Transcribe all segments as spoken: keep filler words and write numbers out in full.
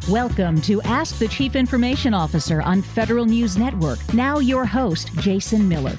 Welcome to Ask the Chief Information Officer on Federal News Network. Now your host, Jason Miller.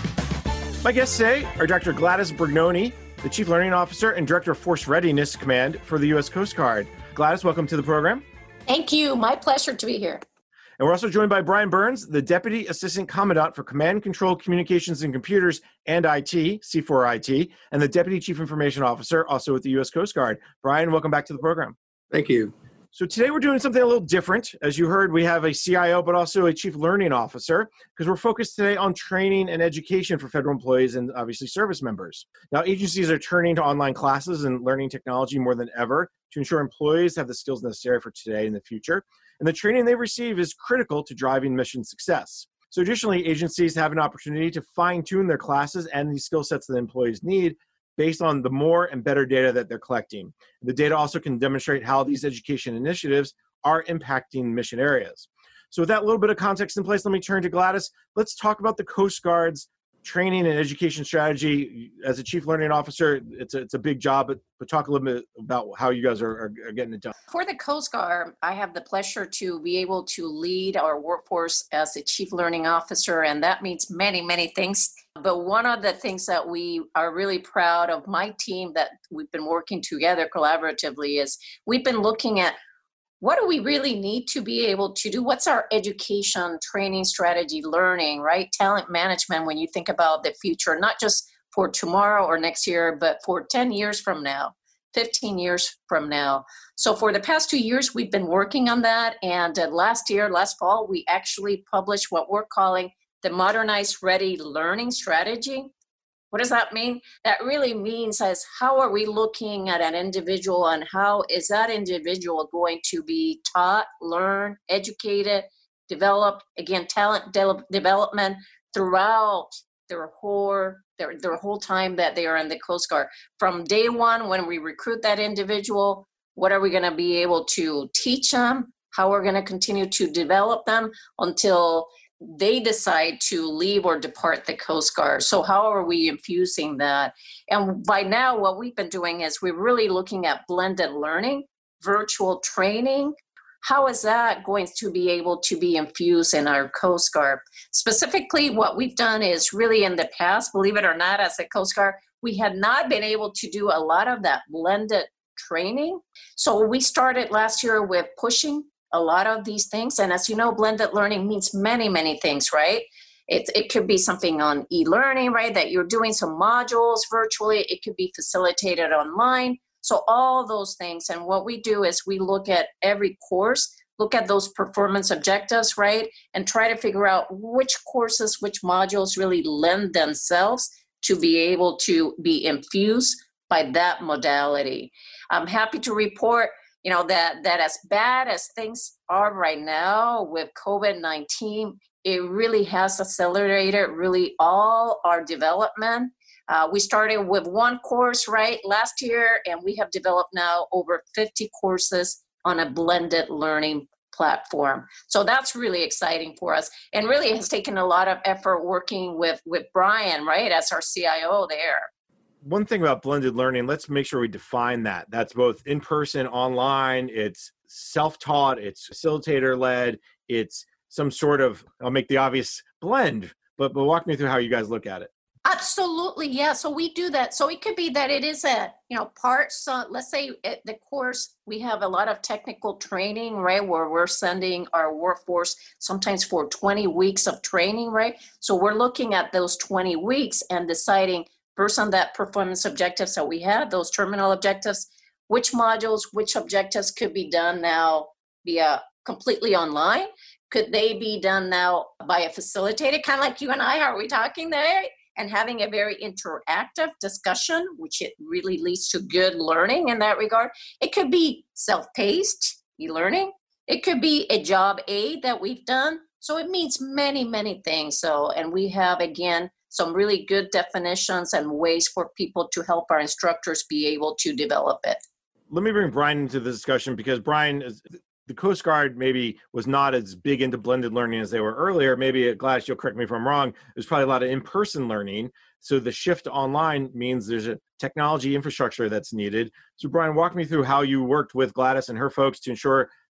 My guests today are Doctor Gladys Brignoni, the Chief Learning Officer and Director of Force Readiness Command for the U S Coast Guard. Gladys, welcome to the program. Thank you. My pleasure to be here. And we're also joined by Brian Burns, the Deputy Assistant Commandant for Command Control Communications and Computers and I T, C four I T, and the Deputy Chief Information Officer, also with the U S Coast Guard. Brian, welcome back to the program. Thank you. So today we're doing something a little different. As you heard, we have a C I O, but also a Chief Learning Officer, because we're focused today on training and education for federal employees and obviously service members. Now, agencies are turning to online classes and learning technology more than ever to ensure employees have the skills necessary for today and the future. And the training they receive is critical to driving mission success. So additionally, agencies have an opportunity to fine-tune their classes and the skill sets that employees need based on the more and better data that they're collecting. The data also can demonstrate how these education initiatives are impacting mission areas. So with that little bit of context in place, let me turn to Gladys. Let's talk about the Coast Guard's training and education strategy. As a Chief Learning Officer, it's a, it's a big job, but, but talk a little bit about how you guys are, are, are getting it done. For the Coast Guard, I have the pleasure to be able to lead our workforce as a Chief Learning Officer, and that means many, many things. But one of the things that we are really proud of my team that we've been working together collaboratively is we've been looking at what do we really need to be able to do? What's our education, training strategy, learning, right? Talent management when you think about the future, not just for tomorrow or next year, but for ten years from now, fifteen years from now. So for the past two years, we've been working on that. And uh, last year, last fall, we actually published what we're calling the Modernized Ready Learning Strategy. What does that mean? That really means as how are we looking at an individual and how is that individual going to be taught, learned, educated, developed, again, talent de- development throughout their whole, their, their whole time that they are in the Coast Guard. From day one, when we recruit that individual, what are we going to be able to teach them? How we're going to continue to develop them until they decide to leave or depart the Coast Guard. So how are we infusing that? And by now, what we've been doing is we're really looking at blended learning, virtual training. How is that going to be able to be infused in our Coast Guard? Specifically, what we've done is really in the past, believe it or not, as a Coast Guard, we had not been able to do a lot of that blended training. So we started last year with pushing a lot of these things. And as you know, blended learning means many, many things, right? It, it could be something on e-learning, right? That you're doing some modules virtually. It could be facilitated online. So all those things. And what we do is we look at every course, look at those performance objectives, right? And try to figure out which courses, which modules really lend themselves to be able to be infused by that modality. I'm happy to report You know, that, that as bad as things are right now with COVID nineteen, it really has accelerated really all our development. Uh, we started with one course, right, last year, and we have developed now over fifty courses on a blended learning platform. So that's really exciting for us and really has taken a lot of effort working with, with Brian, right, as our C I O there. One thing about blended learning, let's make sure we define that. That's both in-person, online, it's self-taught, it's facilitator-led, it's some sort of, I'll make the obvious blend, but, but walk me through how you guys look at it. Absolutely, yeah. So we do that. So it could be that it is a, you know, part, so let's say at the course, we have a lot of technical training, right, where we're sending our workforce sometimes for twenty weeks of training, right? So we're looking at those twenty weeks and deciding first on that performance objectives that we have, those terminal objectives, which modules, which objectives could be done now via completely online? Could they be done now by a facilitator, kind of like you and I, are we talking there? And having a very interactive discussion, which it really leads to good learning in that regard. It could be self-paced e-learning. It could be a job aid that we've done. So it means many, many things. So, and we have, again, some really good definitions and ways for people to help our instructors be able to develop it. Let me bring Brian into the discussion because Brian, is, the Coast Guard maybe was not as big into blended learning as they were earlier. Maybe, Gladys, you'll correct me if I'm wrong, there's probably a lot of in-person learning. So the shift to online means there's a technology infrastructure that's needed. So Brian, walk me through how you worked with Gladys and her folks to ensure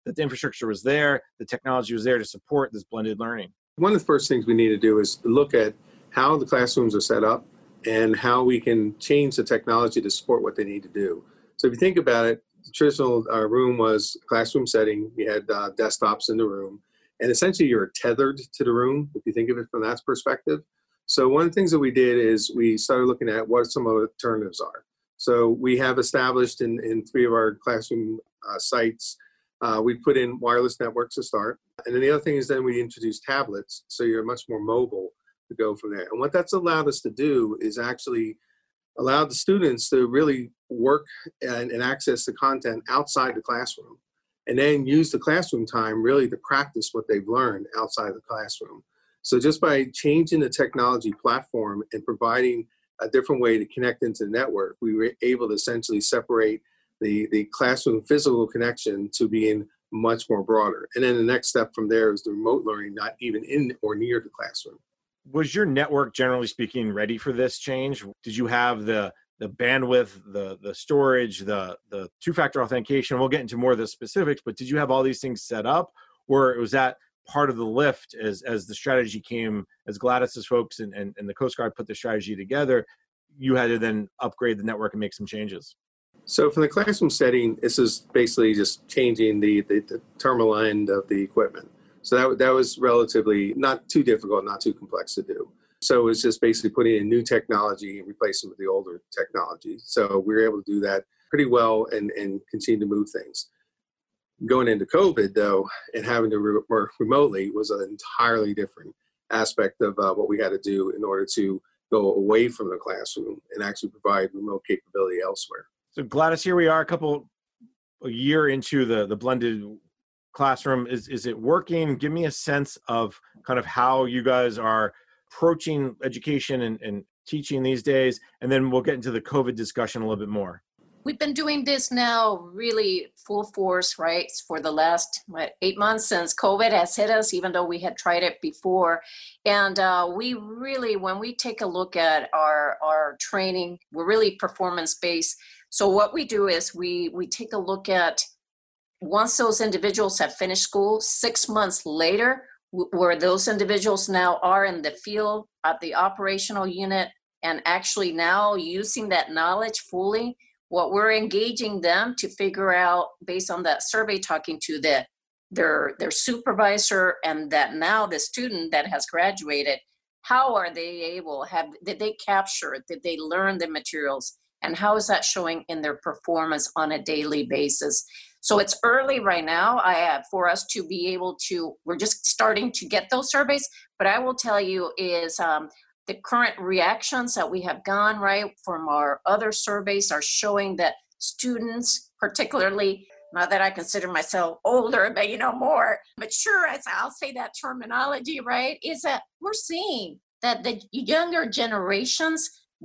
that the infrastructure was there, the technology was there to support this blended learning? One of the first things we need to do is look at how the classrooms are set up and how we can change the technology to support what they need to do. So if you think about it, the traditional uh, room was a classroom setting. We had uh, desktops in the room, and essentially you're tethered to the room, if you think of it from that perspective. So one of the things that we did is we started looking at what some of the alternatives are. So we have established in, in three of our classroom uh, sites, uh, we put in wireless networks to start. And then the other thing is then we introduced tablets, so you're much more mobile to go from there. And what that's allowed us to do is actually allow the students to really work and, and access the content outside the classroom, and then use the classroom time really to practice what they've learned outside the classroom. So just by changing the technology platform and providing a different way to connect into the network, we were able to essentially separate the, the classroom physical connection to being much more broader. And then the next step from there is the remote learning, not even in or near the classroom. Was your network, generally speaking, ready for this change? Did you have the the bandwidth, the the storage, the the two-factor authentication? We'll get into more of the specifics, but did you have all these things set up, or was that part of the lift as as the strategy came, as Gladys's folks and, and, and the Coast Guard put the strategy together, you had to then upgrade the network and make some changes? So from the classroom setting, this is basically just changing the, the, the terminal end of the equipment. So that, that was relatively not too difficult, not too complex to do. So it was just basically putting in new technology and replacing with the older technology. So we were able to do that pretty well and, and continue to move things. Going into COVID, though, and having to re- work remotely was an entirely different aspect of uh, what we had to do in order to go away from the classroom and actually provide remote capability elsewhere. So Gladys, here we are a couple, a year into the, the blended classroom. Is is it working? Give me a sense of kind of how you guys are approaching education and, and teaching these days, and then we'll get into the COVID discussion a little bit more. We've been doing this now really full force, right, for the last what, eight months since COVID has hit us, even though we had tried it before. And uh, we really, when we take a look at our, our training, we're really performance-based. So what we do is we we take a look at once those individuals have finished school, six months later, w- where those individuals now are in the field at the operational unit and actually now using that knowledge fully, what we're engaging them to figure out based on that survey, talking to the their their supervisor and that now the student that has graduated, how are they able, have did they capture it, did they learn the materials, and how is that showing in their performance on a daily basis? So it's early right now I have, for us to be able to, we're just starting to get those surveys, but I will tell you is um, the current reactions that we have gone right from our other surveys are showing that students, particularly, not that I consider myself older, but you know, more mature, as I'll say that terminology, right, is that we're seeing that the younger generations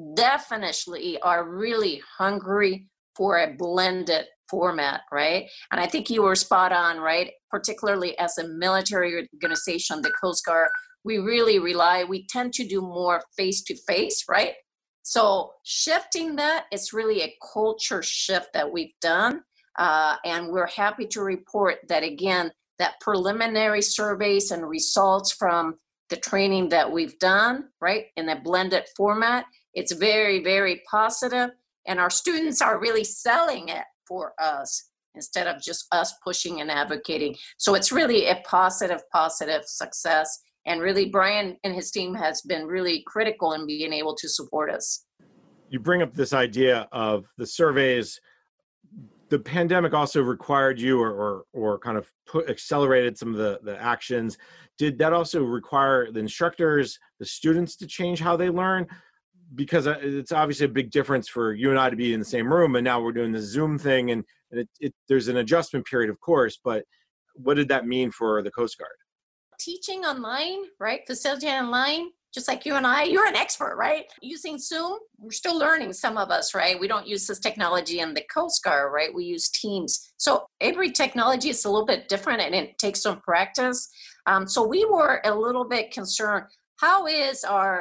definitely are really hungry for a blended format, right? And I think you were spot on, right? Particularly as a military organization, the Coast Guard, we really rely, we tend to do more face-to-face, right? So shifting that, it's really a culture shift that we've done. Uh, and we're happy to report that, again, that preliminary surveys and results from the training that we've done, right, in a blended format, it's very, very positive. And our students are really selling it for us instead of just us pushing and advocating. So it's really a positive, positive success. And really, Brian and his team has been really critical in being able to support us. You bring up this idea of the surveys. The pandemic also required you or or, or kind of put, accelerated some of the, the actions. Did that also require the instructors, the students to change how they learn? Because it's obviously a big difference for you and I to be in the same room, and now we're doing the Zoom thing, and, and it, it, there's an adjustment period, of course, but what did that mean for the Coast Guard? Teaching online, right? Facilitating online, just like you and I, you're an expert, right? Using Zoom, we're still learning, some of us, right? We don't use this technology in the Coast Guard, right? We use Teams. So every technology is a little bit different and it takes some practice. Um, so we were a little bit concerned, how is our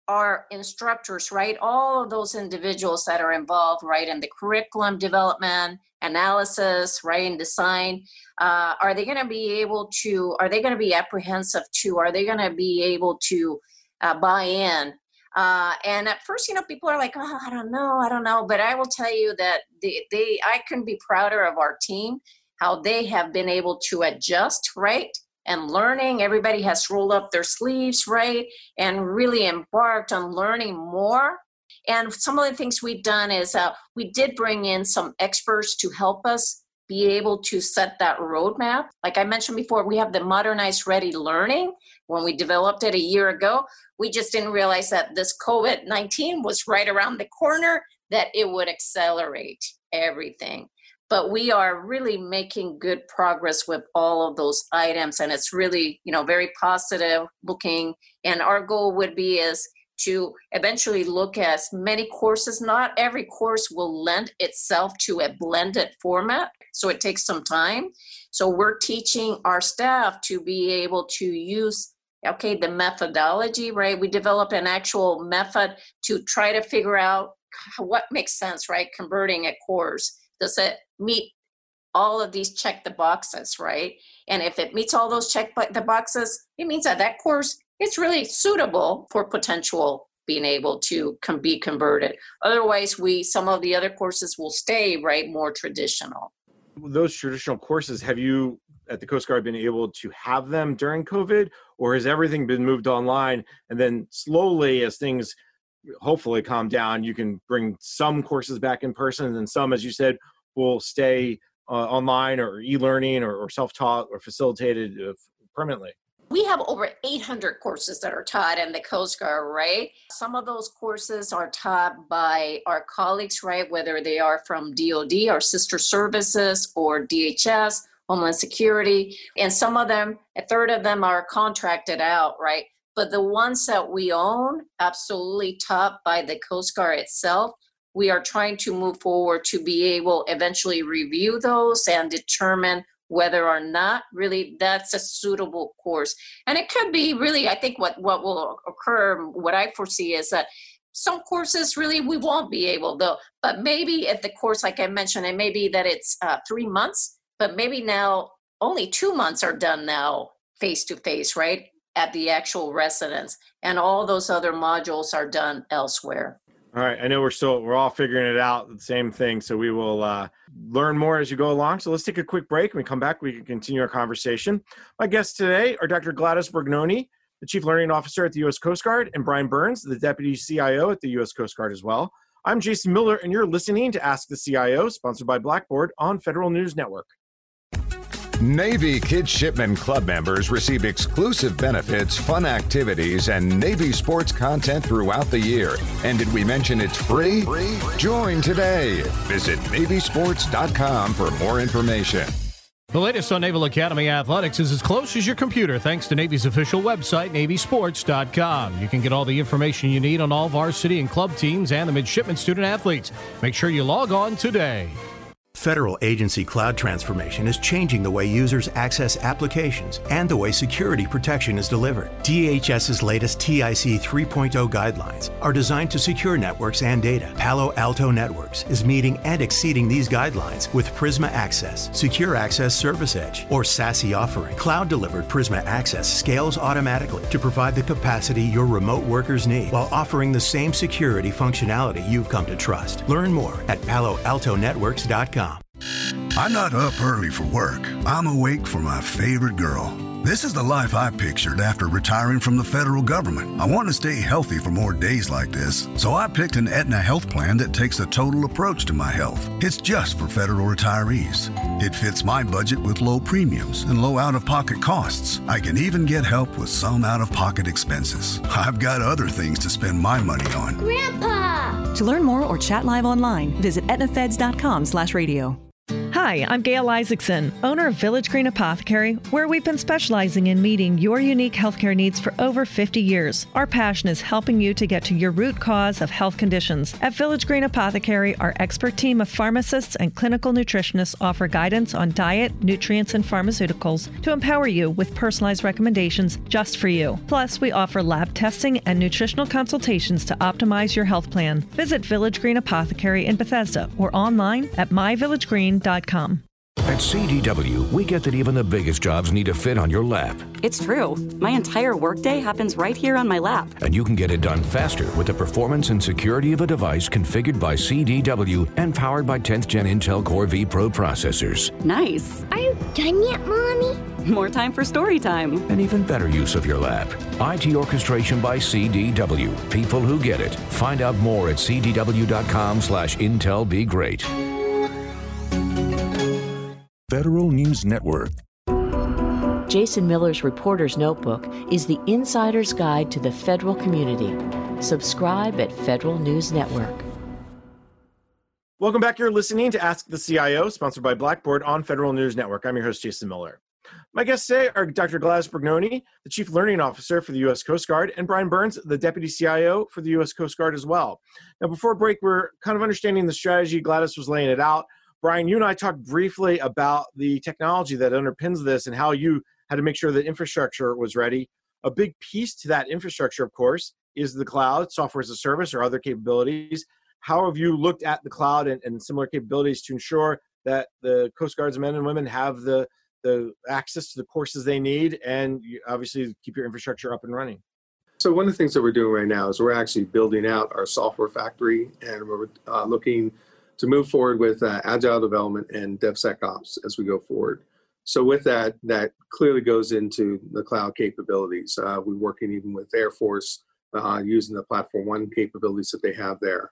our instructors, right? All of those individuals that are involved, right, in the curriculum development, analysis, right, and design, uh, are they going to be able to, are they going to be apprehensive to, are they going to be able to uh, buy in? Uh, and at first, you know, people are like, oh, I don't know, I don't know. But I will tell you that they, they I couldn't be prouder of our team, how they have been able to adjust, right? And learning, everybody has rolled up their sleeves, right? And really embarked on learning more. And some of the things we've done is uh, we did bring in some experts to help us be able to set that roadmap. Like I mentioned before, we have the Modernized Ready Learning. When we developed it a year ago, we just didn't realize that this COVID nineteen was right around the corner, that it would accelerate everything. But we are really making good progress with all of those items, and it's really, you know, very positive looking. And our goal would be is to eventually look at many courses. Not every course will lend itself to a blended format, so it takes some time. So we're teaching our staff to be able to use, okay, the methodology, right? We developed an actual method to try to figure out what makes sense, right? Converting a course. Does it meet all of these check the boxes, right? And if it meets all those check the boxes, it means that that course is really suitable for potential being able to com- be converted. Otherwise, we some of the other courses will stay, right, more traditional. Those traditional courses, have you at the Coast Guard been able to have them during COVID, or has everything been moved online? And then slowly, as things hopefully calm down, you can bring some courses back in person, and then some, as you said, will stay uh, online or e-learning or, or self-taught or facilitated uh, permanently. We have over eight hundred courses that are taught in the Coast Guard, right? Some of those courses are taught by our colleagues, right? Whether they are from D O D, our sister services, or D H S, Homeland Security. And some of them, a third of them are contracted out, right? But the ones that we own, absolutely taught by the Coast Guard itself, we are trying to move forward to be able eventually review those and determine whether or not really that's a suitable course. And it could be really, I think what, what will occur, what I foresee is that some courses really we won't be able to, but maybe if the course, like I mentioned, it may be that it's uh, three months, but maybe now only two months are done now face-to-face, right, at the actual residence. And all those other modules are done elsewhere. All right. I know we're still, we're all figuring it out, the same thing. So we will uh, learn more as you go along. So let's take a quick break. When we come back, we can continue our conversation. My guests today are Doctor Gladys Brignoni, the Chief Learning Officer at the U S Coast Guard, and Brian Burns, the Deputy C I O at the U S Coast Guard as well. I'm Jason Miller, and you're listening to Ask the C I O, sponsored by Blackboard on Federal News Network. Navy Kidshipman Club members receive exclusive benefits, fun activities, and Navy sports content throughout the year. And did we mention it's free? Free? Join today. Visit Navy Sports dot com for more information. The latest on Naval Academy Athletics is as close as your computer thanks to Navy's official website, Navy Sports dot com. You can get all the information you need on all varsity and club teams and the midshipman student athletes. Make sure you log on today. Federal agency cloud transformation is changing the way users access applications and the way security protection is delivered. DHS's latest T I C three point oh guidelines are designed to secure networks and data. Palo Alto Networks is meeting and exceeding these guidelines with Prisma Access, Secure Access Service Edge, or SASE offering. Cloud-delivered Prisma Access scales automatically to provide the capacity your remote workers need while offering the same security functionality you've come to trust. Learn more at palo alto networks dot com. I'm not up early for work. I'm awake for my favorite girl. This is the life I pictured after retiring from the federal government. I want to stay healthy for more days like this, so I picked an Aetna health plan that takes a total approach to my health. It's just for federal retirees. It fits my budget with low premiums and low out-of-pocket costs. I can even get help with some out-of-pocket expenses. I've got other things to spend my money on. Grandpa! To learn more or chat live online, visit aetna feds dot com slash radio. Hi, Hi, I'm Gail Isaacson, owner of Village Green Apothecary, where we've been specializing in meeting your unique healthcare needs for over fifty years. Our passion is helping you to get to your root cause of health conditions. At Village Green Apothecary, our expert team of pharmacists and clinical nutritionists offer guidance on diet, nutrients, and pharmaceuticals to empower you with personalized recommendations just for you. Plus, we offer lab testing and nutritional consultations to optimize your health plan. Visit Village Green Apothecary in Bethesda or online at my village green dot com. At C D W, we get that even the biggest jobs need to fit on your lap. It's true. My entire workday happens right here on my lap. And you can get it done faster with the performance and security of a device configured by C D W and powered by tenth gen Intel Core V Pro processors. Nice. Are you done yet, Mommy? More time for story time. An even better use of your lap. I T orchestration by C D W. People who get it. Find out more at c d w dot com slash intel be great. Federal News Network. Jason Miller's Reporter's Notebook is the insider's guide to the federal community. Subscribe at Federal News Network. Welcome back. You're listening to Ask the C I O, sponsored by Blackboard on Federal News Network. I'm your host, Jason Miller. My guests today are Doctor Gladys Brignoni, the Chief Learning Officer for the U S Coast Guard, and Brian Burns, the Deputy C I O for the U S Coast Guard as well. Now, before break, we're kind of understanding the strategy. Gladys was laying it out. Brian, you and I talked briefly about the technology that underpins this and how you had to make sure that infrastructure was ready. A big piece to that infrastructure, of course, is the cloud, software as a service, or other capabilities. How have you looked at the cloud and, and similar capabilities to ensure that the Coast Guard's men and women have the, the access to the courses they need and you obviously keep your infrastructure up and running? So one of the things that we're doing right now is we're actually building out our software factory, and we're uh, looking to move forward with uh, agile development and DevSecOps as we go forward. So with that, that clearly goes into the cloud capabilities. Uh, we're working even with Air Force uh, using the Platform One capabilities that they have there.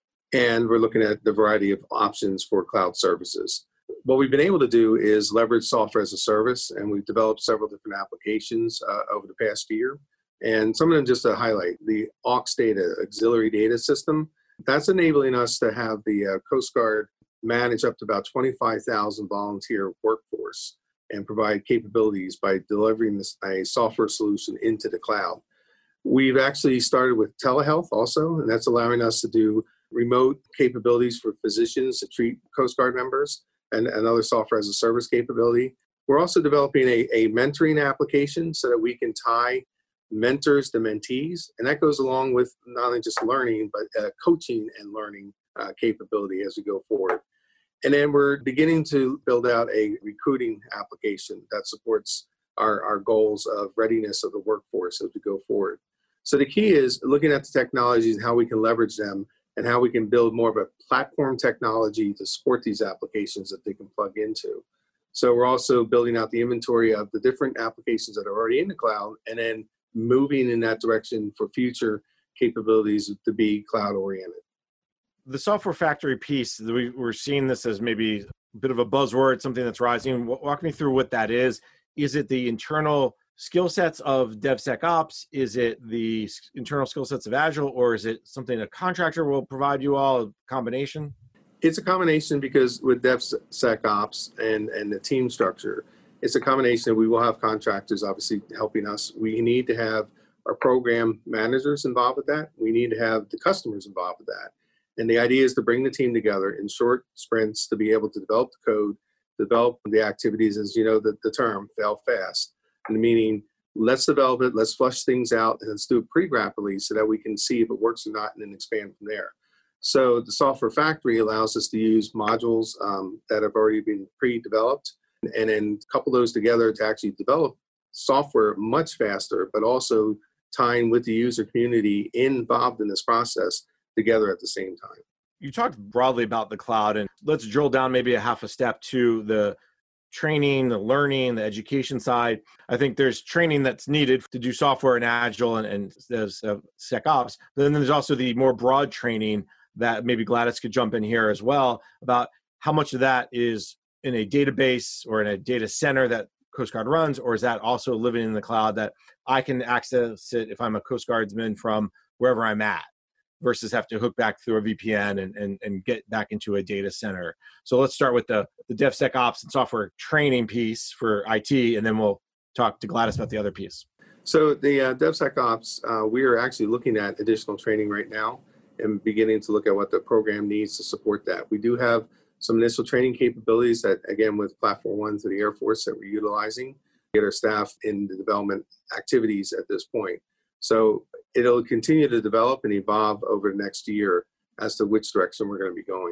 And we're looking at the variety of options for cloud services. What we've been able to do is leverage software as a service, and we've developed several different applications uh, over the past year. And some of them just to highlight, the A U X data, auxiliary data system, that's enabling us to have the uh, Coast Guard manage up to about twenty-five thousand volunteer workforce and provide capabilities by delivering this, a software solution into the cloud. We've actually started with telehealth also, and that's allowing us to do remote capabilities for physicians to treat Coast Guard members and another software as a service capability. We're also developing a, a mentoring application so that we can tie mentors to mentees, and that goes along with not only just learning, but uh, coaching and learning uh, capability as we go forward. And then we're beginning to build out a recruiting application that supports our, our goals of readiness of the workforce as we go forward. So the key is looking at the technologies and how we can leverage them and how we can build more of a platform technology to support these applications that they can plug into. So we're also building out the inventory of the different applications that are already in the cloud and then moving in that direction for future capabilities to be cloud oriented. The software factory piece, we, we're seeing this as maybe a bit of a buzzword, something that's rising. Walk me through what that is. Is it the internal skill sets of DevSecOps? Is it the internal skill sets of Agile? Or is it something a contractor will provide you all, a combination? It's a combination because with DevSecOps and, and the team structure, it's a combination. We will have contractors obviously helping us. We need to have our program managers involved with that. We need to have the customers involved with that. And the idea is to bring the team together in short sprints to be able to develop the code, develop the activities, as you know, the, the term, fail fast. And meaning, let's develop it, let's flush things out, and let's do it pretty rapidly so that we can see if it works or not and then expand from there. So the software factory allows us to use modules um, that have already been pre-developed and then couple those together to actually develop software much faster, but also tying with the user community involved in this process together at the same time. You talked broadly about the cloud, and let's drill down maybe a half a step to the training, the learning, the education side. I think there's training that's needed to do software and Agile and, and uh, SecOps. But then there's also the more broad training that maybe Gladys could jump in here as well about how much of that is in a database or in a data center that Coast Guard runs, or is that also living in the cloud that I can access it if I'm a Coast Guardsman from wherever I'm at? versus have to hook back through a V P N and, and, and get back into a data center. So let's start with the, the DevSecOps and software training piece for I T, and then we'll talk to Gladys about the other piece. So the uh, DevSecOps, uh, we are actually looking at additional training right now and beginning to look at what the program needs to support that. We do have some initial training capabilities that, again, with Platform One to the Air Force that we're utilizing, get our staff in the development activities at this point. So it'll continue to develop and evolve over the next year as to which direction we're going to be going.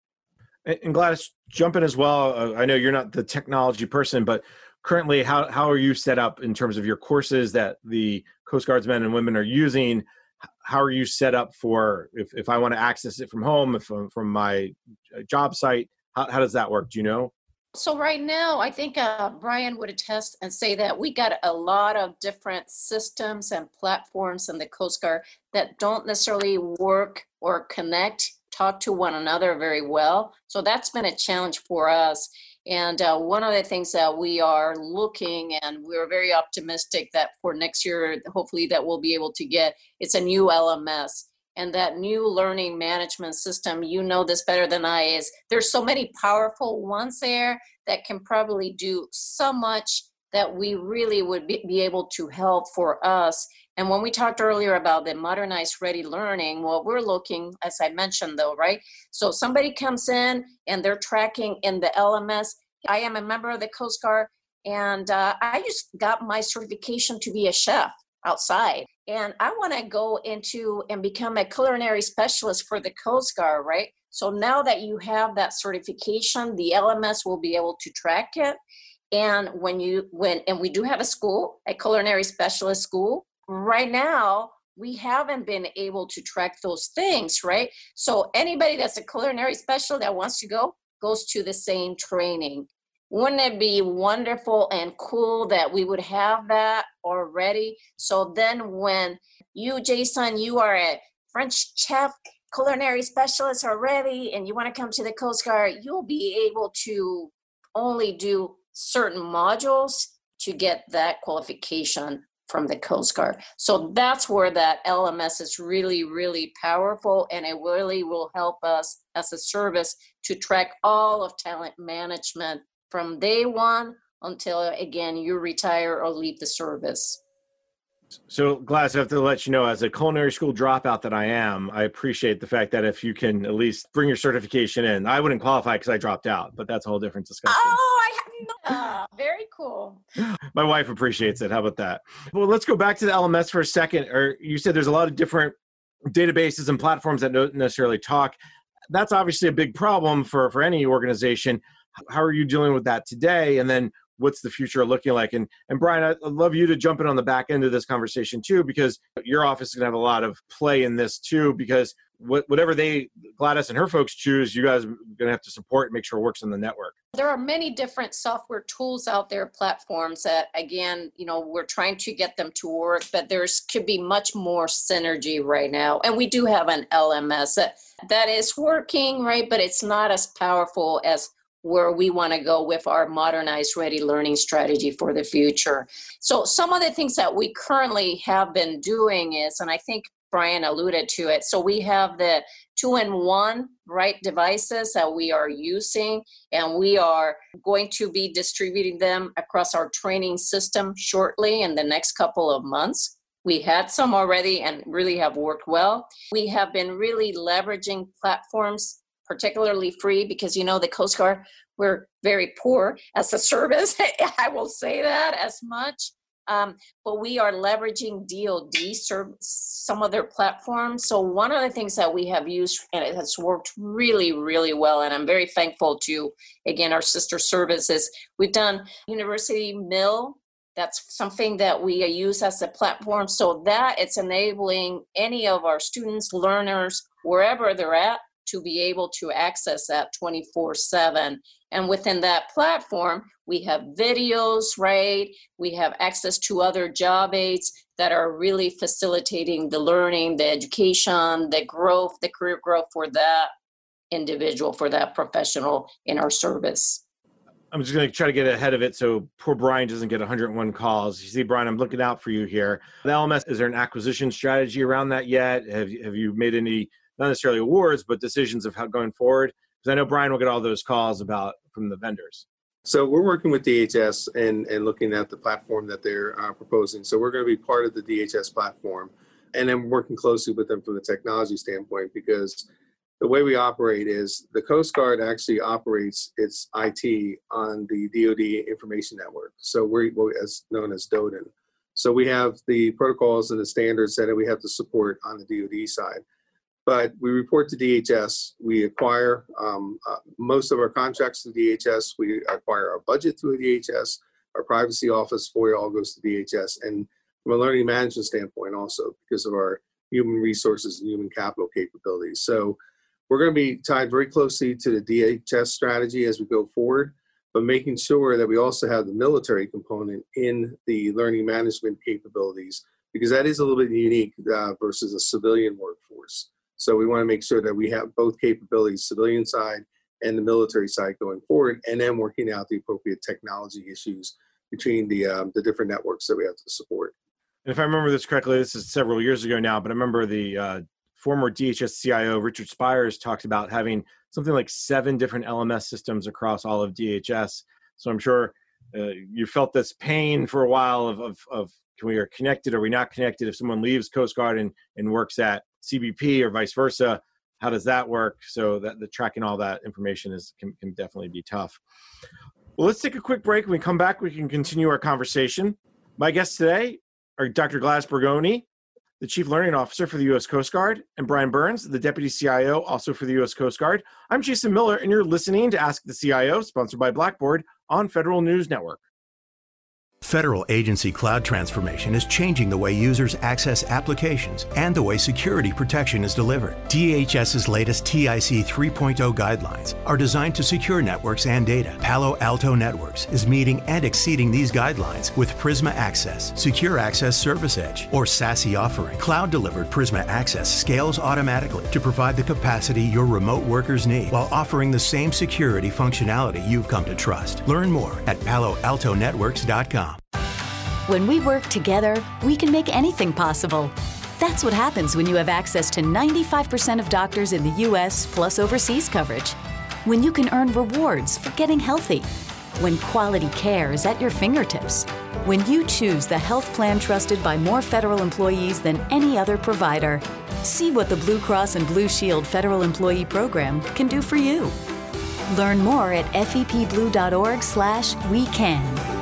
And Gladys, jump in as well. Uh, I know you're not the technology person, but currently, how, how are you set up in terms of your courses that the Coast Guards men and women are using? How are you set up for if, if I want to access it from home, if I'm from my job site? How, how does that work? Do you know? So right now, I think uh, Brian would attest and say that we got a lot of different systems and platforms in the Coast Guard that don't necessarily work or connect, talk to one another very well. So that's been a challenge for us. And uh, one of the things that we are looking, and we're very optimistic that for next year, hopefully that we'll be able to get, it's a new L M S. And that new learning management system, you know this better than I, is there's so many powerful ones there that can probably do so much that we really would be, be able to help for us. And when we talked earlier about the modernized ready learning, well, we're looking, as I mentioned though, right? So somebody comes in and they're tracking in the L M S. I am a member of the Coast Guard, and uh, I just got my certification to be a chef outside. And I want to go into and become a culinary specialist for the Coast Guard, right? So now that you have that certification, the L M S will be able to track it. And when you, when, and we do have a school, a culinary specialist school. Right now, we haven't been able to track those things, right? So anybody that's a culinary specialist that wants to go, goes to the same training. Wouldn't it be wonderful and cool that we would have that already? So then when you, Jason, you are a French chef, culinary specialist already, and you want to come to the Coast Guard, you'll be able to only do certain modules to get that qualification from the Coast Guard. So that's where that L M S is really, really powerful, and it really will help us as a service to track all of talent management from day one until, again, you retire or leave the service. So, Gladys, I have to let you know, as a culinary school dropout that I am, I appreciate the fact that if you can at least bring your certification in. I wouldn't qualify because I dropped out, but that's a whole different discussion. Oh, I have no. Very cool. My wife appreciates it. How about that? Well, let's go back to the L M S for a second. Or you said there's a lot of different databases and platforms that don't necessarily talk. That's obviously a big problem for, for any organization. How are you dealing with that today? And then what's the future looking like? And and Brian, I'd love you to jump in on the back end of this conversation too, because your office is going to have a lot of play in this too, because what, whatever they, Gladys and her folks choose, you guys are going to have to support and make sure it works on the network. There are many different software tools out there, platforms that, again, you know, we're trying to get them to work, but there's could be much more synergy right now. And we do have an L M S that, that is working, right? But it's not as powerful as where we want to go with our modernized ready learning strategy for the future. So some of the things that we currently have been doing is, and I think Brian alluded to it, so we have the two-in-one, right, devices that we are using, and we are going to be distributing them across our training system shortly in the next couple of months. We had some already and really have worked well. We have been really leveraging platforms, particularly free, because, you know, the Coast Guard, we're very poor as a service. I will say that as much. Um, but we are leveraging D O D, serve, some of their platforms. So one of the things that we have used, and it has worked really, really well, and I'm very thankful to, again, our sister services, we've done University Mill. That's something that we use as a platform, so that it's enabling any of our students, learners, wherever they're at, to be able to access that twenty-four seven. And within that platform, we have videos, right? We have access to other job aids that are really facilitating the learning, the education, the growth, the career growth for that individual, for that professional in our service. I'm just going to try to get ahead of it so poor Brian doesn't get one hundred one calls. You see, Brian, I'm looking out for you here. The L M S, is there an acquisition strategy around that yet? Have you, have you made any, not necessarily awards, but decisions of how going forward? Because I know Brian will get all those calls about from the vendors. So we're working with D H S and, and looking at the platform that they're uh, proposing. So we're going to be part of the D H S platform, and then working closely with them from the technology standpoint, because the way we operate is the Coast Guard actually operates its I T on the D O D information network. So we're as known as DODIN. So we have the protocols and the standards that we have to support on the D O D side. But we report to D H S. We acquire um, uh, most of our contracts to D H S. We acquire our budget through D H S. Our privacy office, FOIA, all goes to D H S. And from a learning management standpoint also, because of our human resources and human capital capabilities. So we're going to be tied very closely to the D H S strategy as we go forward, but making sure that we also have the military component in the learning management capabilities, because that is a little bit unique uh, versus a civilian workforce. So we want to make sure that we have both capabilities, civilian side and the military side going forward, and then working out the appropriate technology issues between the um, the different networks that we have to support. And if I remember this correctly, this is several years ago now, but I remember the uh, former D H S C I O, Richard Spires, talked about having something like seven different L M S systems across all of D H S. So I'm sure uh, you felt this pain for a while of, of, of can we are connected, are we not connected? If someone leaves Coast Guard and, and works at C B P or vice versa, how does that work? So that the tracking all that information is can, can definitely be tough. Well, let's take a quick break. When we come back, we can continue our conversation. My guests today are Doctor Gladys Bergoni, the Chief Learning Officer for the U S Coast Guard, and Brian Burns, the Deputy C I O, also for the U S Coast Guard. I'm Jason Miller, and you're listening to Ask the C I O, sponsored by Blackboard on Federal News Network. Federal agency cloud transformation is changing the way users access applications and the way security protection is delivered. DHS's latest T I C three point oh guidelines are designed to secure networks and data. Palo Alto Networks is meeting and exceeding these guidelines with Prisma Access, Secure Access Service Edge, or SASE offering. Cloud-delivered Prisma Access scales automatically to provide the capacity your remote workers need while offering the same security functionality you've come to trust. Learn more at palo alto networks dot com. When we work together, we can make anything possible. That's what happens when you have access to ninety-five percent of doctors in the U S plus overseas coverage. When you can earn rewards for getting healthy. When quality care is at your fingertips. When you choose the health plan trusted by more federal employees than any other provider. See what the Blue Cross and Blue Shield Federal Employee Program can do for you. Learn more at fepblue.org slash we can.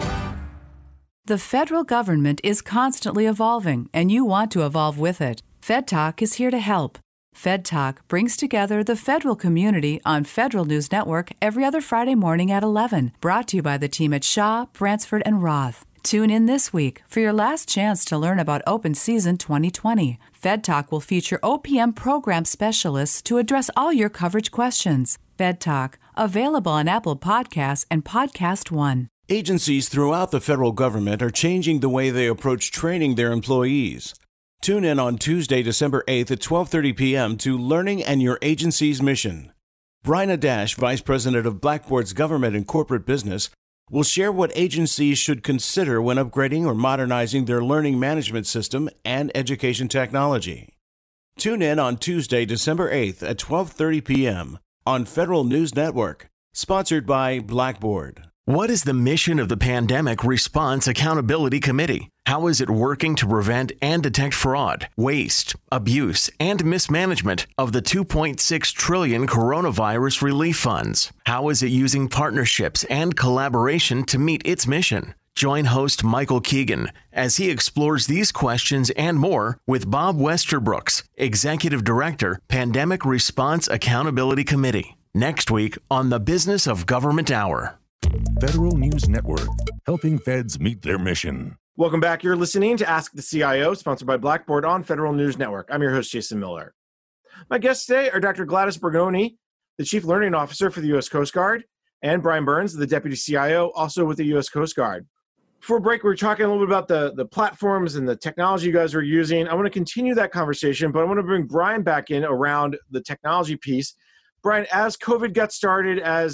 The federal government is constantly evolving, and you want to evolve with it. FedTalk is here to help. FedTalk brings together the federal community on Federal News Network every other Friday morning at eleven, brought to you by the team at Shaw, Bransford, and Roth. Tune in this week for your last chance to learn about Open Season twenty twenty. FedTalk will feature O P M program specialists to address all your coverage questions. FedTalk, available on Apple Podcasts and Podcast One. Agencies throughout the federal government are changing the way they approach training their employees. Tune in on Tuesday, December eighth at twelve thirty p.m. to Learning and Your Agency's Mission. Bryna Dash, Vice President of Blackboard's Government and Corporate Business, will share what agencies should consider when upgrading or modernizing their learning management system and education technology. Tune in on Tuesday, December eighth at twelve thirty p.m. on Federal News Network, sponsored by Blackboard. What is the mission of the Pandemic Response Accountability Committee? How is it working to prevent and detect fraud, waste, abuse, and mismanagement of the two point six trillion dollars coronavirus relief funds? How is it using partnerships and collaboration to meet its mission? Join host Michael Keegan as he explores these questions and more with Bob Westerbrooks, Executive Director, Pandemic Response Accountability Committee, next week on the Business of Government Hour. Federal News Network, helping feds meet their mission. Welcome back. You're listening to Ask the C I O, sponsored by Blackboard on Federal News Network. I'm your host, Jason Miller. My guests today are Doctor Gladys Bergoni, the Chief Learning Officer for the U S Coast Guard, and Brian Burns, the Deputy C I O, also with the U S Coast Guard. Before break, we were talking a little bit about the, the platforms and the technology you guys are using. I want to continue that conversation, but I want to bring Brian back in around the technology piece. Brian, as COVID got started, as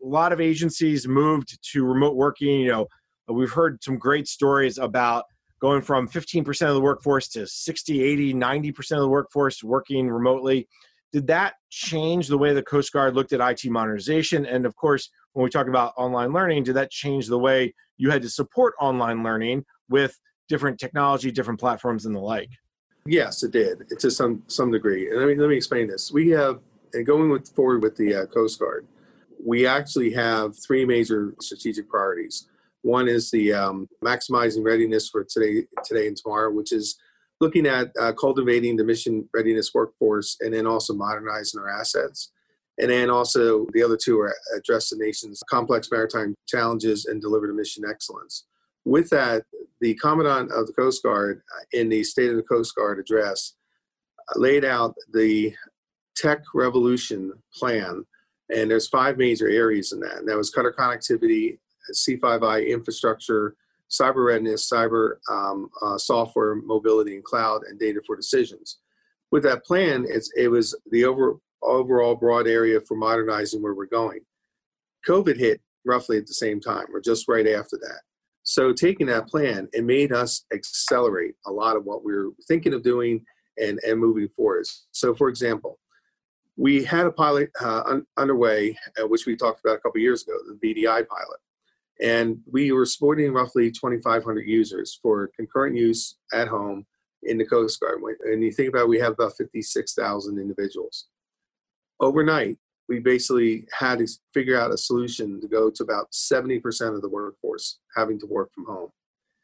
a lot of agencies moved to remote working. You know, we've heard some great stories about going from fifteen percent of the workforce to sixty, eighty, ninety percent of the workforce working remotely. Did that change the way the Coast Guard looked at I T modernization? And of course, when we talk about online learning, did that change the way you had to support online learning with different technology, different platforms, and the like? Yes, it did, to some some degree. And let me let me explain this. We have, and going with forward with the uh, Coast Guard, we actually have three major strategic priorities. One is the um, maximizing readiness for today, today and tomorrow, which is looking at uh, cultivating the mission readiness workforce, and then also modernizing our assets. And then also the other two are address the nation's complex maritime challenges and deliver the mission excellence. With that, the Commandant of the Coast Guard in the State of the Coast Guard address laid out the tech revolution plan, and there's five major areas in that. And that was cutter connectivity, C five I infrastructure, cyber readiness, cyber um, uh, software, mobility, and cloud, and data for decisions. With that plan, it's, it was the over, overall broad area for modernizing where we're going. COVID hit roughly at the same time, or just right after that. So taking that plan, it made us accelerate a lot of what we were thinking of doing and, and moving forward. So for example, we had a pilot uh, un- underway, uh, which we talked about a couple of years ago, the V D I pilot. And we were supporting roughly twenty-five hundred users for concurrent use at home in the Coast Guard. And you think about it, we have about fifty-six thousand individuals. Overnight, we basically had to figure out a solution to go to about seventy percent of the workforce having to work from home.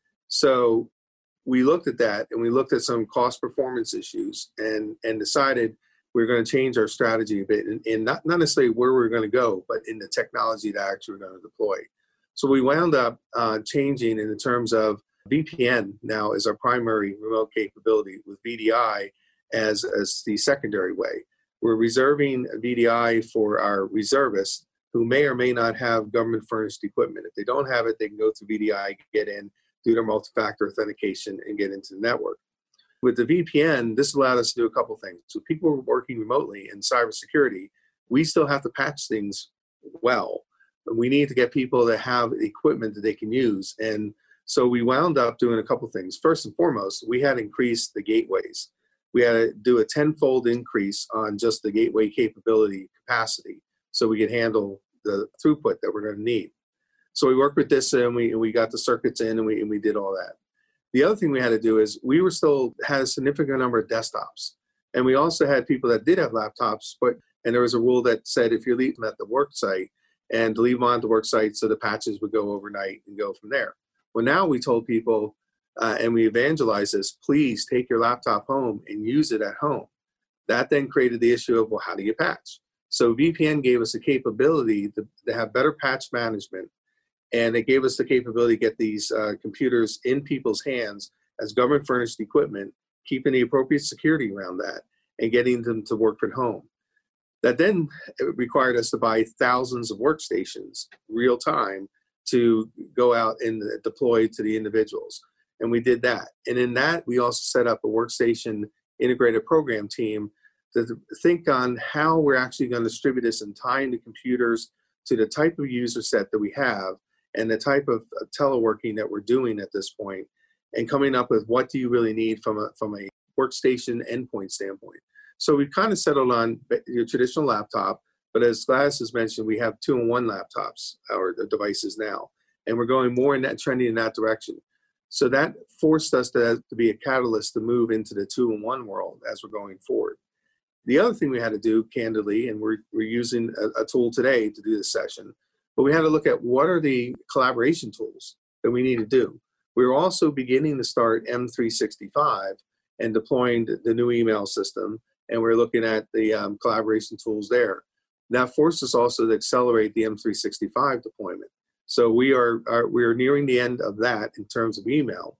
So we looked at that, and we looked at some cost performance issues, and, and decided we we're going to change our strategy a bit, and, and not, not necessarily where we we're going to go, but in the technology that actually we're going to deploy. So we wound up uh, changing in terms of V P N now is our primary remote capability, with V D I as, as the secondary way. We're reserving V D I for our reservists who may or may not have government furnished equipment. If they don't have it, they can go through V D I, get in, do their multi-factor authentication, and get into the network. With the V P N, this allowed us to do a couple things. So people were working remotely in cybersecurity, we still have to patch things well. We need to get people that have equipment that they can use. And so we wound up doing a couple things. First and foremost, we had increased the gateways. We had to do a tenfold increase on just the gateway capability capacity so we could handle the throughput that we're going to need. So we worked with this, and we, and we got the circuits in, and we, and we did all that. The other thing we had to do is we were still had a significant number of desktops. And we also had people that did have laptops, but and there was a rule that said if you leave them at the work site, and to leave them on the work site so the patches would go overnight and go from there. Well, now we told people, uh, and we evangelized this, please take your laptop home and use it at home. That then created the issue of, well, how do you patch? So V P N gave us the capability to, to have better patch management, and it gave us the capability to get these uh, computers in people's hands as government furnished equipment, keeping the appropriate security around that, and getting them to work from home. That then required us to buy thousands of workstations real time to go out and deploy to the individuals. And we did that. And in that, we also set up a workstation integrated program team to think on how we're actually going to distribute this and tying the computers to the type of user set that we have and the type of teleworking that we're doing at this point, and coming up with what do you really need from a, from a workstation endpoint standpoint. So we've kind of settled on your traditional laptop, but as Gladys has mentioned, we have two-in-one laptops, or devices now, and we're going more in that, trending in that direction. So that forced us to, to be a catalyst to move into the two-in-one world as we're going forward. The other thing we had to do, candidly, and we're, we're using a, a tool today to do this session, but we had to look at what are the collaboration tools that we need to do. We were also beginning to start M three sixty-five and deploying the, the new email system, and we're looking at the um, collaboration tools there. That forced us also to accelerate the M three sixty-five deployment. So we are, are we are nearing the end of that in terms of email.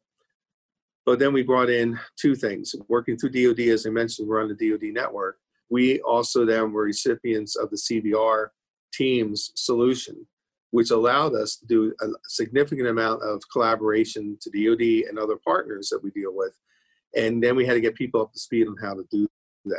But then we brought in two things. Working through D O D, as I mentioned, we're on the D O D network. We also then were recipients of the C B R Teams solution, which allowed us to do a significant amount of collaboration to D O D and other partners that we deal with. And then we had to get people up to speed on how to do that.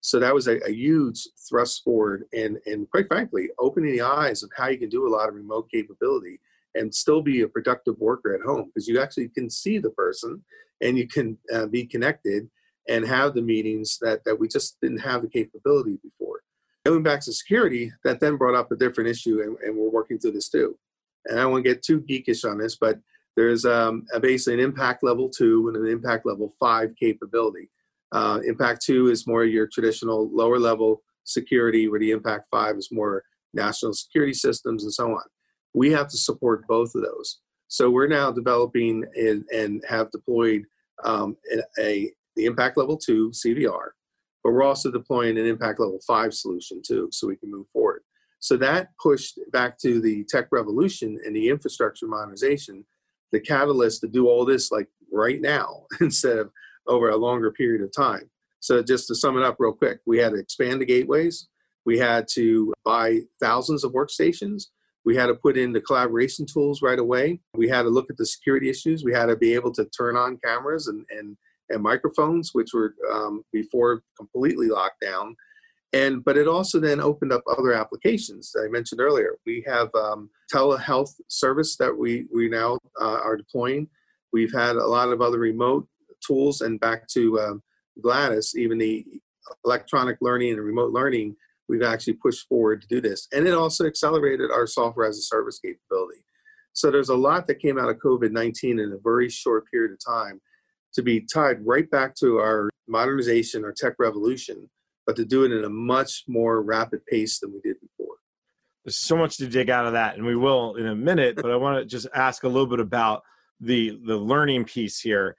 So that was a, a huge thrust forward and, and quite frankly, opening the eyes of how you can do a lot of remote capability and still be a productive worker at home, because you actually can see the person and you can uh, be connected and have the meetings that, that we just didn't have the capability before. Going back to security, that then brought up a different issue, and, and we're working through this too. And I don't want to get too geekish on this, but there's um, a basically an impact level two and an impact level five capability. Uh, impact two is more your traditional lower level security, where the impact five is more national security systems and so on. We have to support both of those. So we're now developing and, and have deployed um, a, a the impact level two C V R, but we're also deploying an impact level five solution too, so we can move forward. So that pushed back to the tech revolution and the infrastructure modernization, the catalyst to do all this like right now instead of over a longer period of time. So just to sum it up real quick, we had to expand the gateways. We had to buy thousands of workstations. We had to put in the collaboration tools right away. We had to look at the security issues. We had to be able to turn on cameras and, and, and microphones, which were um, before completely locked down. And, but it also then opened up other applications that I mentioned earlier. We have um, telehealth service that we, we now uh, are deploying. We've had a lot of other remote tools, and back to um, Gladys, even the electronic learning and remote learning, we've actually pushed forward to do this. And it also accelerated our software as a service capability. So there's a lot that came out of COVID nineteen in a very short period of time to be tied right back to our modernization, our tech revolution, but to do it in a much more rapid pace than we did before. There's so much to dig out of that, and we will in a minute, but I want to just ask a little bit about the the learning piece here.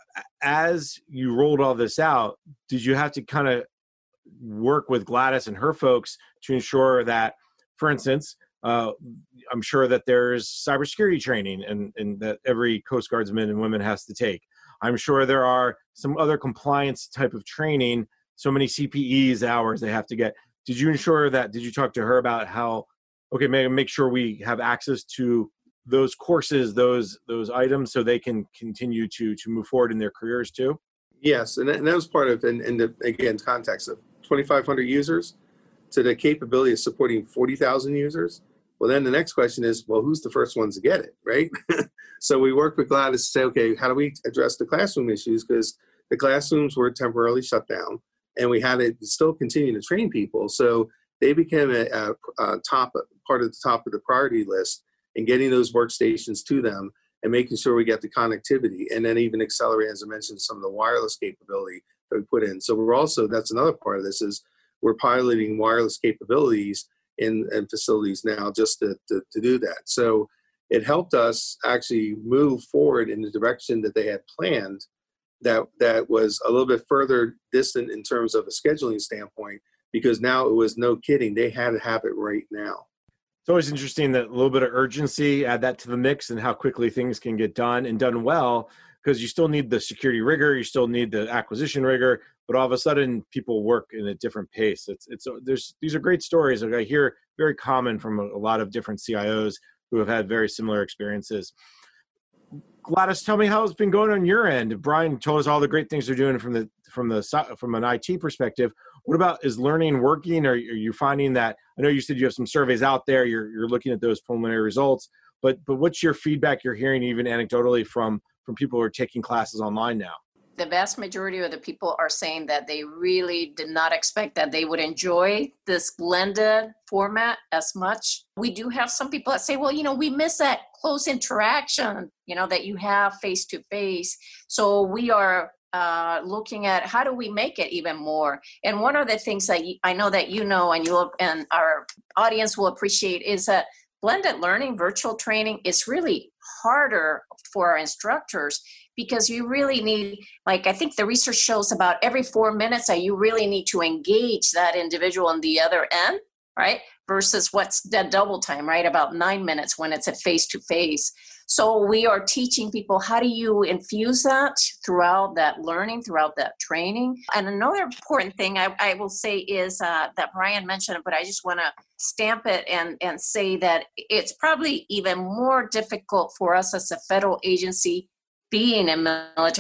As you rolled all this out, did you have to kind of work with Gladys and her folks to ensure that, for instance, uh, I'm sure that there's cybersecurity training and, and that every Coast Guardsman and women has to take. I'm sure there are some other compliance type of training, so many C P Es hours they have to get. Did you ensure that, did you talk to her about how, okay, make, make sure we have access to those courses, those those items, so they can continue to to move forward in their careers too? Yes, and that, and that was part of, and, and the, again, context of twenty-five hundred users to the capability of supporting forty thousand users. Well, then the next question is, well, who's the first ones to get it, right? So we worked with Gladys to say, okay, how do we address the classroom issues? Because the classrooms were temporarily shut down, and we had to still continue to train people. So they became a, a, a top part of the top of the priority list, and getting those workstations to them and making sure we get the connectivity, and then even accelerate, as I mentioned, some of the wireless capability that we put in. So we're also, that's another part of this, is we're piloting wireless capabilities in, in facilities now just to, to, to do that. So it helped us actually move forward in the direction that they had planned, that, that was a little bit further distant in terms of a scheduling standpoint, because now it was no kidding, they had to have it right now. It's always interesting that a little bit of urgency, add that to the mix, and how quickly things can get done and done well, because you still need the security rigor, you still need the acquisition rigor, but all of a sudden people work in a different pace. It's it's there's these are great stories that I hear very common from a, a lot of different C I Os who have had very similar experiences. Gladys, tell me how it's been going on your end. Brian told us all the great things they're doing from the from the from an I T perspective. What about, is learning working? Or are you finding that, I know you said you have some surveys out there, you're you're looking at those preliminary results, but but what's your feedback you're hearing even anecdotally from from people who are taking classes online now? The vast majority of the people are saying that they really did not expect that they would enjoy this blended format as much. We do have some people that say, well, you know, we miss that close interaction, you know, that you have face to face. So we are uh, looking at how do we make it even more. And one of the things that you, I know that you know and you and our audience will appreciate is that blended learning, virtual training is really harder for our instructors, because you really need, like, I think the research shows about every four minutes that you really need to engage that individual on the other end, right? Versus what's the double time, right? About nine minutes when it's a face-to-face. So we are teaching people, how do you infuse that throughout that learning, throughout that training? And another important thing I, I will say is uh, that Brian mentioned it, but I just want to stamp it and, and say that it's probably even more difficult for us as a federal agency being in military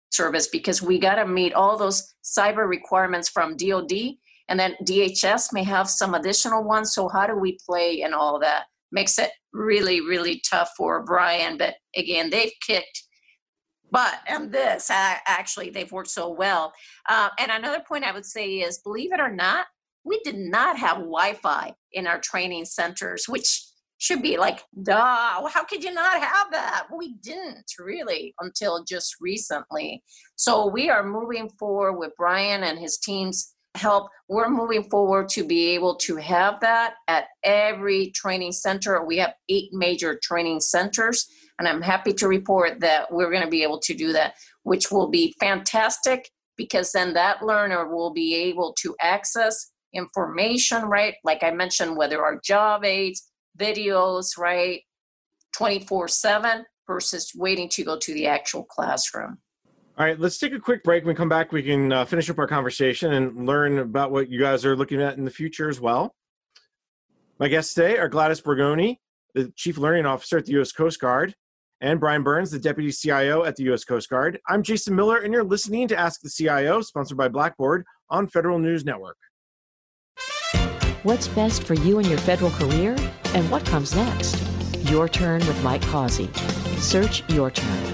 service because we got to meet all those cyber requirements from D O D, and then D H S may have some additional ones. So how do we play in all that? Makes it really, really tough for Brian. But again, they've kicked butt on this. Actually, they've worked so well. Uh, and another point I would say is, believe it or not, we did not have Wi-Fi in our training centers, which should be like, duh, how could you not have that? We didn't really until just recently. So we are moving forward with Brian and his team's help. We're moving forward to be able to have that at every training center. We have eight major training centers, and I'm happy to report that we're going to be able to do that, which will be fantastic because then that learner will be able to access information, right? Like I mentioned, whether our job aids, videos, right, twenty-four seven versus waiting to go to the actual classroom. All right, let's take a quick break. When we come back, we can uh, finish up our conversation and learn about what you guys are looking at in the future as well. My guests today are Gladys Borgoni, the Chief Learning Officer at the U S Coast Guard, and Brian Burns, the Deputy C I O at the U S Coast Guard. I'm Jason Miller, and you're listening to Ask the C I O, sponsored by Blackboard on Federal News Network. What's best for you and your federal career? And what comes next? Your Turn with Mike Causey. Search Your Turn.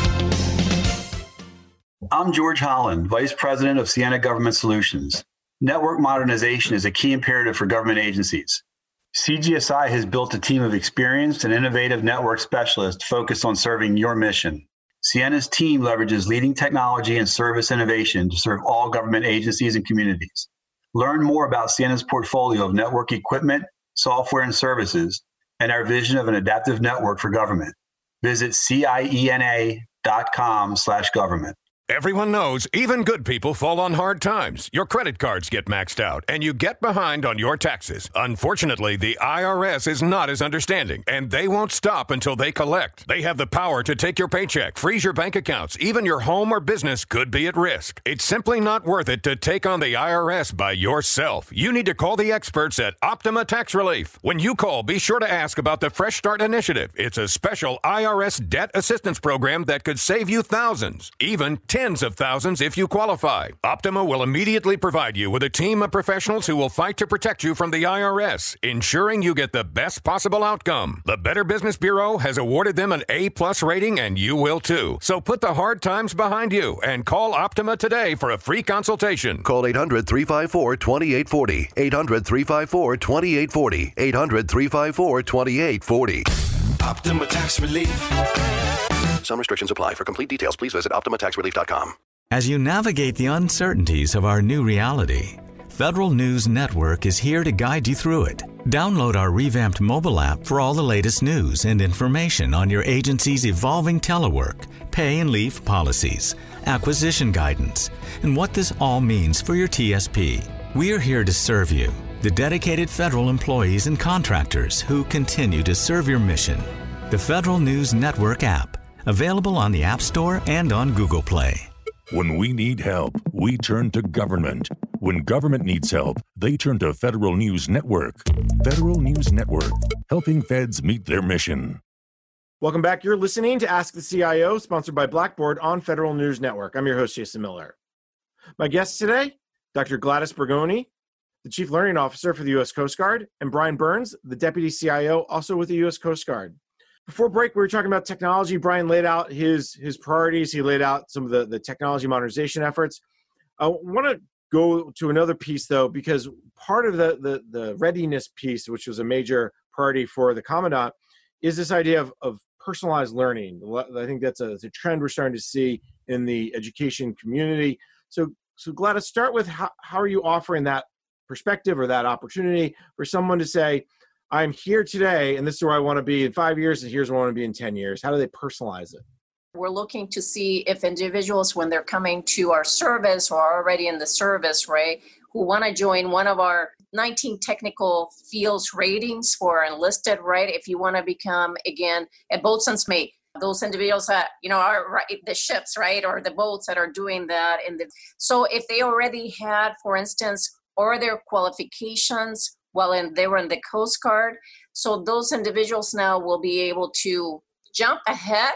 I'm George Holland, Vice President of Sienna Government Solutions. Network modernization is a key imperative for government agencies. C G S I has built a team of experienced and innovative network specialists focused on serving your mission. Sienna's team leverages leading technology and service innovation to serve all government agencies and communities. Learn more about Sienna's portfolio of network equipment, software, and services, and our vision of an adaptive network for government. Visit ciena.com slash government. Everyone knows even good people fall on hard times. Your credit cards get maxed out, and you get behind on your taxes. Unfortunately, the I R S is not as understanding, and they won't stop until they collect. They have the power to take your paycheck, freeze your bank accounts. Even your home or business could be at risk. It's simply not worth it to take on the I R S by yourself. You need to call the experts at Optima Tax Relief. When you call, be sure to ask about the Fresh Start Initiative. It's a special I R S debt assistance program that could save you thousands, even tens of thousands if you qualify. Optima will immediately provide you with a team of professionals who will fight to protect you from the I R S, ensuring you get the best possible outcome. The Better Business Bureau has awarded them an A plus rating, and you will too. So put the hard times behind you and call Optima today for a free consultation. Call eight hundred, three five four, two eight four zero. eight hundred, three five four, two eight four zero. eight hundred, three five four, two eight four zero. Optima Tax Relief. Some restrictions apply. For complete details, please visit optima tax relief dot com. As you navigate the uncertainties of our new reality, Federal News Network is here to guide you through it. Download our revamped mobile app for all the latest news and information on your agency's evolving telework, pay and leave policies, acquisition guidance, and what this all means for your T S P. We are here to serve you, the dedicated federal employees and contractors who continue to serve your mission. The Federal News Network app, available on the App Store and on Google Play. When we need help, we turn to government. When government needs help, they turn to Federal News Network. Federal News Network, helping feds meet their mission. Welcome back. You're listening to Ask the C I O, sponsored by Blackboard on Federal News Network. I'm your host, Jason Miller. My guests today, Doctor Gladys Borgoni, the Chief Learning Officer for the U S Coast Guard, and Brian Burns, the Deputy C I O, also with the U S Coast Guard. Before break, we were talking about technology. Brian laid out his his priorities. He laid out some of the, the technology modernization efforts. I want to go to another piece, though, because part of the, the, the readiness piece, which was a major priority for the Commandant, is this idea of, of personalized learning. I think that's a, that's a trend we're starting to see in the education community. So, so Gladys, start with how, how are you offering that perspective or that opportunity for someone to say, I'm here today, and this is where I want to be in five years, and here's where I want to be in ten years. How do they personalize it? We're looking to see if individuals, when they're coming to our service or are already in the service, right, who want to join one of our nineteen technical fields ratings for enlisted, right, if you want to become, again, a boatswain's mate, those individuals that, you know, are right, the ships, right, or the boats that are doing that. In the, so if they already had, for instance, or their qualifications, well, and they were in the Coast Guard. So those individuals now will be able to jump ahead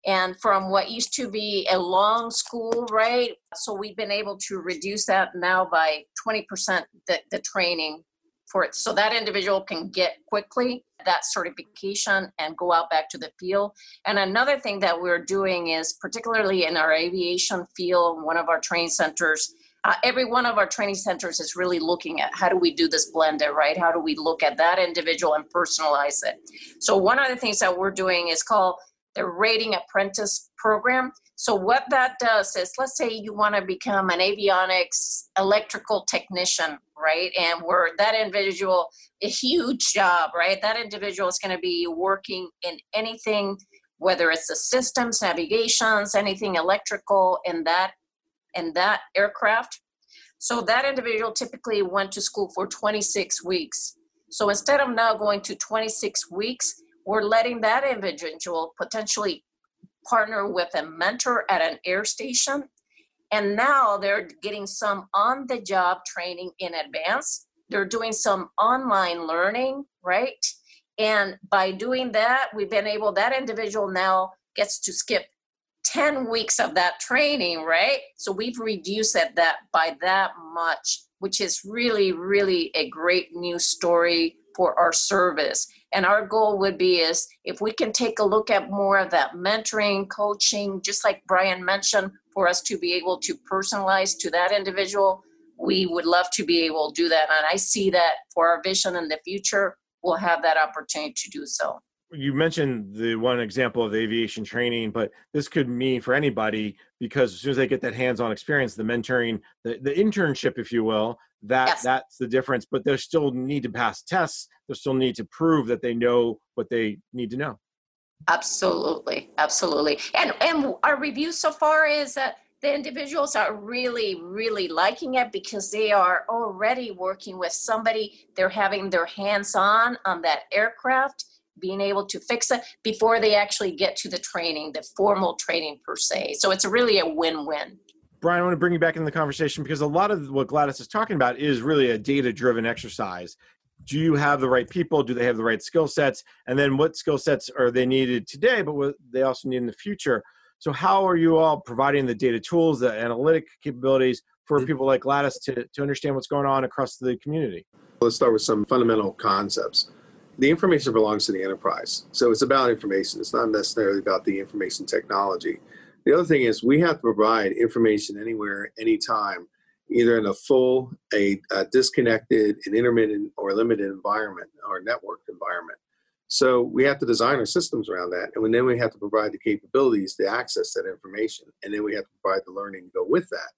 And from what used to be a long school, right? So we've been able to reduce that now by twenty percent, the, the training for it. So that individual can get quickly that certification and go out back to the field. And another thing that we're doing is, particularly in our aviation field, one of our training centers, uh, every one of our training centers is really looking at how do we do this blended, right? How do we look at that individual and personalize it? So one of the things that we're doing is called the Rating Apprentice Program. So what that does is, let's say you want to become an avionics electrical technician, right? And where that individual, a huge job, right? That individual is going to be working in anything, whether it's the systems, navigations, anything electrical in that, in that aircraft. So that individual typically went to school for twenty-six weeks. So instead of now going to twenty-six weeks, we're letting that individual potentially partner with a mentor at an air station. And now they're getting some on-the-job training in advance. They're doing some online learning, right? And by doing that, we've been able, that individual now gets to skip ten weeks of that training, right? So we've reduced that, that by that much, which is really, really a great news story for our service. And our goal would be is if we can take a look at more of that mentoring, coaching, just like Brian mentioned, for us to be able to personalize to that individual, we would love to be able to do that. And I see that for our vision in the future, we'll have that opportunity to do so. You mentioned the one example of the aviation training, but this could mean for anybody, because as soon as they get that hands-on experience, the mentoring, the, the internship, if you will, that yes. that's the difference. But they still need to pass tests. They still need to prove that they know what they need to know. Absolutely. Absolutely. And, and our review so far is that the individuals are really, really liking it because they are already working with somebody. They're having their hands on on that aircraft, being able to fix it before they actually get to the training, the formal training per se. So it's really a win-win. Brian, I want to bring you back into the conversation because a lot of what Gladys is talking about is really a data-driven exercise. Do you have the right people? Do they have the right skill sets? And then what skill sets are they needed today, but what they also need in the future? So how are you all providing the data tools, the analytic capabilities for people like Gladys to, to understand what's going on across the community? Let's start with some fundamental concepts. The information belongs to the enterprise. So it's about information. It's not necessarily about the information technology. The other thing is we have to provide information anywhere, anytime, either in a full, a, a disconnected, an intermittent, or limited environment or networked environment. So we have to design our systems around that. And then we have to provide the capabilities to access that information. And then we have to provide the learning to go with that.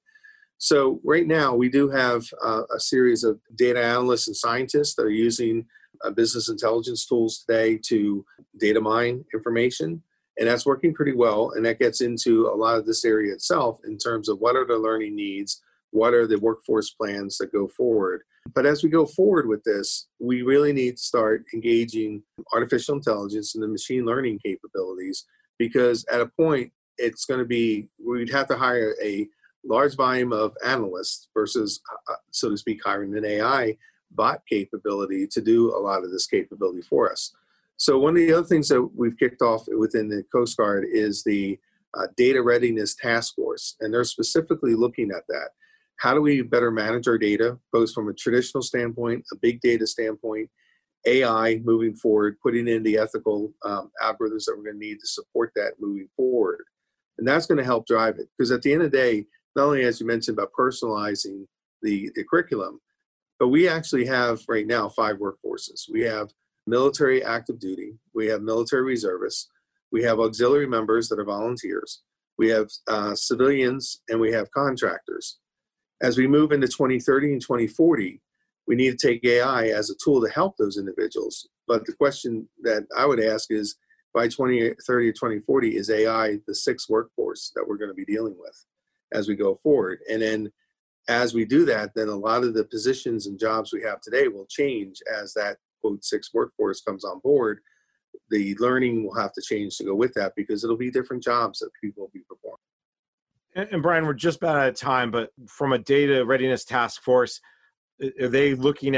So right now we do have uh, a series of data analysts and scientists that are using uh, business intelligence tools today to data mine information. And that's working pretty well. And that gets into a lot of this area itself in terms of what are the learning needs, what are the workforce plans that go forward. But as we go forward with this, we really need to start engaging artificial intelligence and the machine learning capabilities, because at a point, it's going to be, we'd have to hire a large volume of analysts versus, uh, so to speak, hiring an A I bot capability to do a lot of this capability for us. So one of the other things that we've kicked off within the Coast Guard is the uh, Data Readiness Task Force, and they're specifically looking at that. How do we better manage our data, both from a traditional standpoint, a big data standpoint, A I moving forward, putting in the ethical um, algorithms that we're going to need to support that moving forward. And that's going to help drive it. Because at the end of the day, not only, as you mentioned, about personalizing the, the curriculum, but we actually have right now five workforces. We have military active duty, we have military reservists, we have auxiliary members that are volunteers, we have uh, civilians, and we have contractors. As we move into twenty thirty and twenty forty, we need to take A I as a tool to help those individuals. But the question that I would ask is, by twenty thirty or twenty forty, is A I the sixth workforce that we're going to be dealing with as we go forward? And then as we do that, then a lot of the positions and jobs we have today will change as that, quote, sixth workforce comes on board. The learning will have to change to go with that, because it'll be different jobs that people will be performing. And, and Brian, we're just about out of time, but from a data readiness task force, are they looking at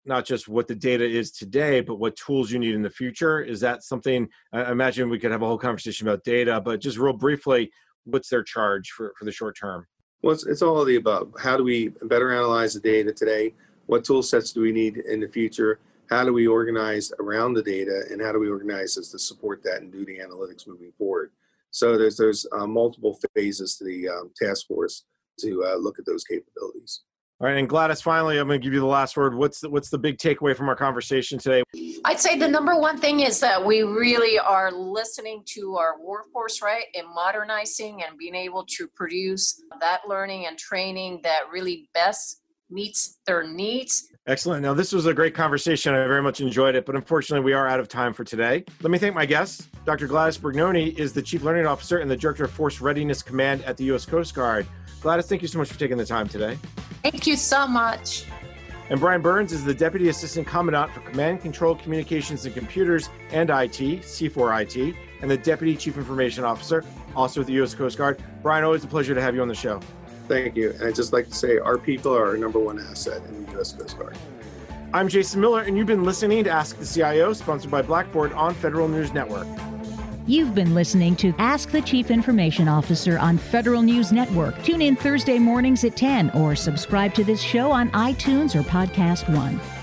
not just what the data is today, but what tools you need in the future. Is that something, I imagine we could have a whole conversation about data, but just real briefly, what's their charge for, for the short term? Well, it's, it's all of the above. How do we better analyze the data today? What tool sets do we need in the future? How do we organize around the data, and how do we organize as to support that and do the analytics moving forward? So there's there's uh, multiple phases to the um, task force to uh, look at those capabilities. All right, and Gladys, finally, I'm going to give you the last word. What's the, what's the big takeaway from our conversation today? I'd say the number one thing is that we really are listening to our workforce, right, and modernizing and being able to produce that learning and training that really best meets their needs. Excellent. Now, this was a great conversation. I very much enjoyed it, but unfortunately, we are out of time for today. Let me thank my guests. Doctor Gladys Brignone is the Chief Learning Officer and the Director of Force Readiness Command at the U S Coast Guard. Gladys, thank you so much for taking the time today. Thank you so much. And Brian Burns is the Deputy Assistant Commandant for Command, Control, Communications, and Computers and I T, C four I T, and the Deputy Chief Information Officer, also at the U S Coast Guard. Brian, always a pleasure to have you on the show. Thank you. And I'd just like to say our people are our number one asset in the U S Coast Guard. I'm Jason Miller, and you've been listening to Ask the C I O, sponsored by Blackboard on Federal News Network. You've been listening to Ask the Chief Information Officer on Federal News Network. Tune in Thursday mornings at ten or subscribe to this show on iTunes or Podcast One.